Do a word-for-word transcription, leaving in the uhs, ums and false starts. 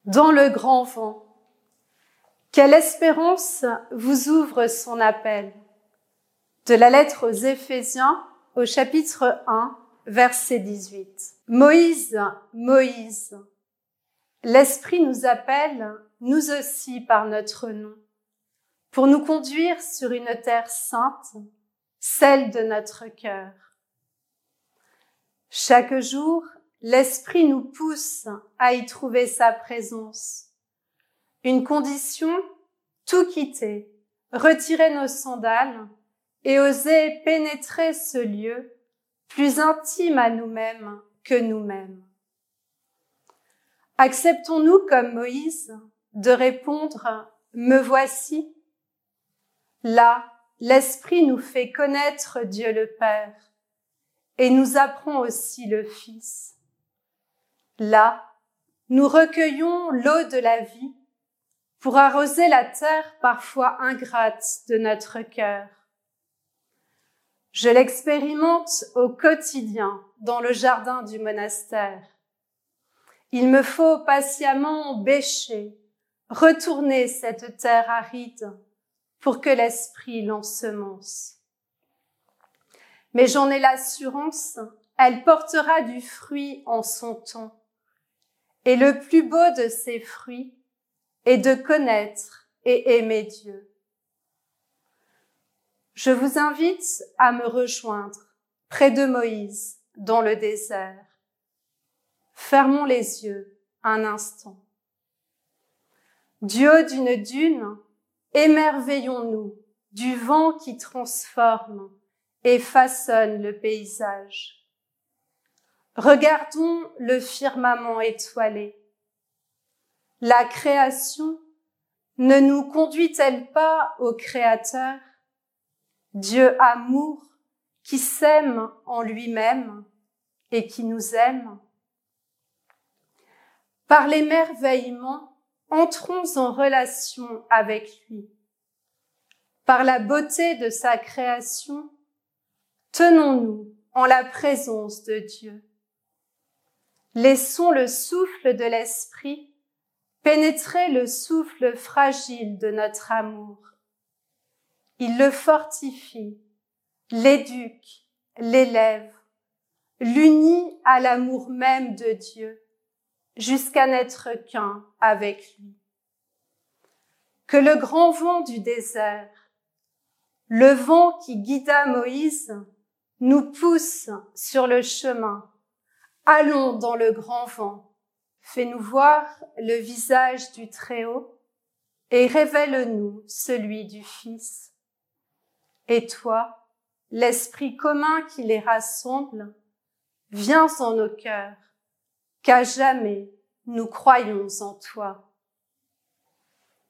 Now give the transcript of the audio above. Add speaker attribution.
Speaker 1: Dans le grand vent, quelle espérance vous ouvre son appel. De la lettre aux Éphésiens, au chapitre un, verset dix-huit. Moïse, Moïse, l'Esprit nous appelle, nous aussi par notre nom, pour nous conduire sur une terre sainte, celle de notre cœur. Chaque jour, l'Esprit nous pousse à y trouver sa présence. Une condition, tout quitter, retirer nos sandales et oser pénétrer ce lieu plus intime à nous-mêmes que nous-mêmes. Acceptons-nous comme Moïse de répondre « Me voici ». Là, l'Esprit nous fait connaître Dieu le Père et nous apprend aussi le Fils. Là, nous recueillons l'eau de la vie pour arroser la terre parfois ingrate de notre cœur. Je l'expérimente au quotidien dans le jardin du monastère. Il me faut patiemment bêcher, retourner cette terre aride pour que l'Esprit l'ensemence. Mais j'en ai l'assurance, elle portera du fruit en son temps. Et le plus beau de ces fruits est de connaître et aimer Dieu. Je vous invite à me rejoindre près de Moïse dans le désert. Fermons les yeux un instant. Du haut d'une dune, émerveillons-nous du vent qui transforme et façonne le paysage. Regardons le firmament étoilé. La création ne nous conduit-elle pas au Créateur, Dieu amour qui s'aime en lui-même et qui nous aime? Par l'émerveillement, entrons en relation avec lui. Par la beauté de sa création, tenons-nous en la présence de Dieu. Laissons le souffle de l'Esprit pénétrer le souffle fragile de notre amour. Il le fortifie, l'éduque, l'élève, l'unit à l'amour même de Dieu, jusqu'à n'être qu'un avec lui. Que le grand vent du désert, le vent qui guida Moïse, nous pousse sur le chemin. Allons dans le grand vent, fais-nous voir le visage du Très-Haut et révèle-nous celui du Fils. Et toi, l'esprit commun qui les rassemble, viens en nos cœurs, qu'à jamais nous croyons en toi.